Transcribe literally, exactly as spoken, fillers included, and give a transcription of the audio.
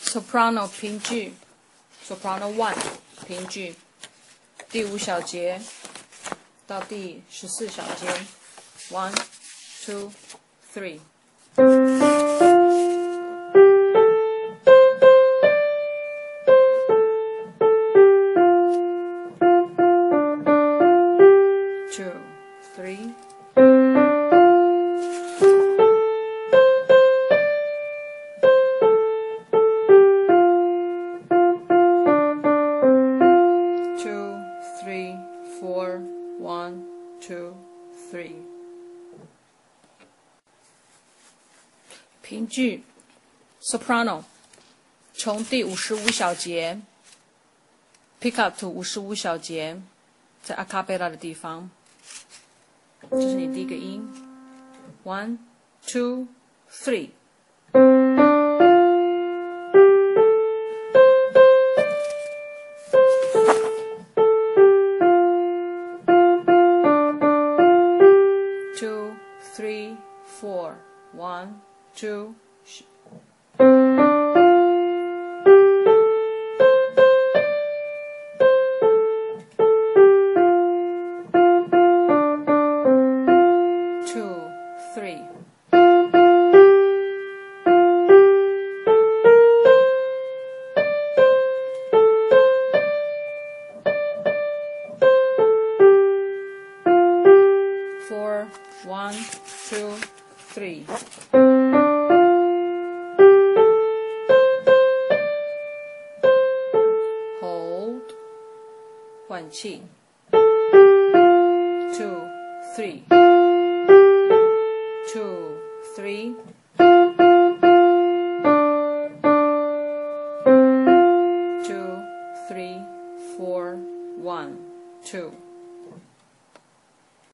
soprano 平句 ，soprano one 平句，第五小节到第十四小节 ，one two three。Two, three. Two, three, four, one, two, three. 平句 soprano 从第五十五小节 pick up to 五十五小节，在 a cappella 的地方。这是你第一个音 ，one, two, three。Two, three, four, one, two. Three. Four, one, two, three. Hold. 换气 Two, three. Two, three. Two, three, four, one, two.